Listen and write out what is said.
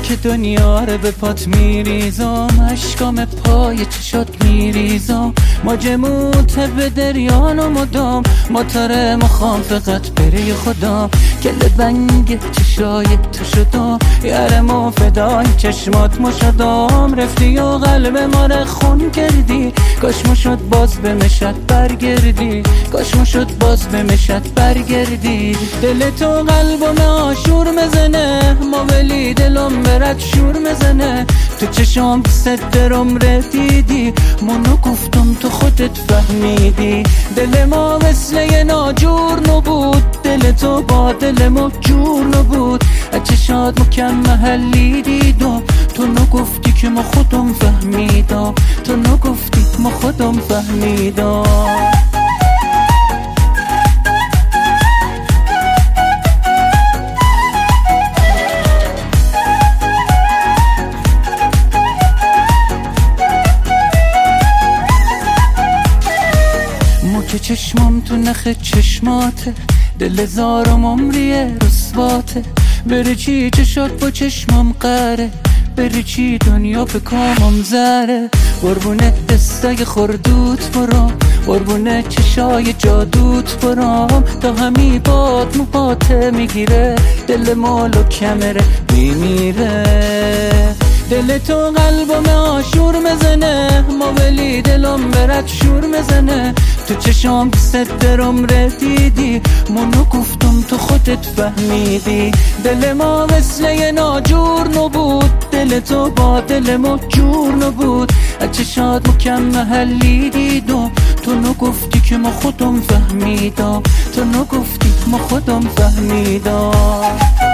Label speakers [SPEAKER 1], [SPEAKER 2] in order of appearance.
[SPEAKER 1] که دنیا رو به پات میریزم، اشکام پای چشات میریزم، ماجموت به دریان و مدام موتور مخوام فقط بری خدا. گل بنگ چشای تو شدم، یارمو فدای چشمات مو شدم، رفتی و قلب ما رو خون کردی، کاش مشد باز به مشت برگردی، کاش مشد باز به مشت برگردی. دل تو قلبم آشور مزنه، ما ولی دلم برات شور مزنه، تو چشام صد عمر دیدی، منو گفتم تو خودت فهمیدی. دل ما مثل یه ناجور نبود، دل تو با دل ما جور نبود، چشات مکم محلی دیدم، تو نگفتی که ما خودم فهمیدم، تو نگفتی ما خودم فهمیدم. که چشمام تو نخ چشماته، دل زارم عمریه رسواته، بری چی چشات با چشمام قره، بری چی دنیا به کامم زره. قربونه دستای خردوت برام، قربونه چشای جادوت برام، تا همی باد موهاته میگیره، دل مالو کمره میمیره. دل تو قلبم آشور مزنه، ما ولی دلم برات شور مزنه، تو چشام صد عمر دیدی، منو گفتم تو خودت فهمیدی. دل ما مثل یه ناجور نبود، دل تو با دل ما جور نبود، چشات مکم محلی دیدم، تو نگفتی که ما خودم فهمیدم، تو نگفتی ما خودم فهمیدم.